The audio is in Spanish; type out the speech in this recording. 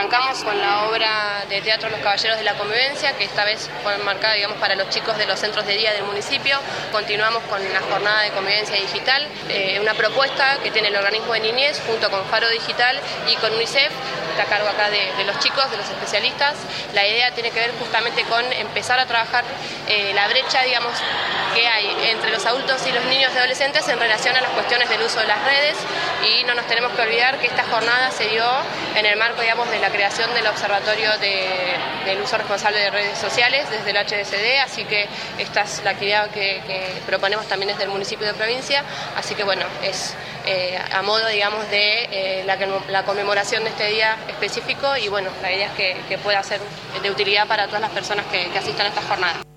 Arrancamos con la obra de teatro Los Caballeros de la Convivencia, que esta vez fue marcada, para los chicos de los centros de día del municipio. Continuamos con la jornada de convivencia digital, una propuesta que tiene el organismo de niñez junto con Faro Digital y con UNICEF, que está a cargo acá de los chicos, de los especialistas. La idea tiene que ver justamente con empezar a trabajar la brecha, que hay entre los adultos y los niños y adolescentes en relación a las cuestiones del uso de las redes, y no nos tenemos que olvidar que esta jornada se dio en el marco, de la creación del Observatorio del Uso Responsable de Redes Sociales desde el HDCD, así que esta es la actividad que proponemos también desde el municipio de provincia, así que es a modo, de la conmemoración de este día específico, y la idea es que pueda ser de utilidad para todas las personas que asistan a esta jornada.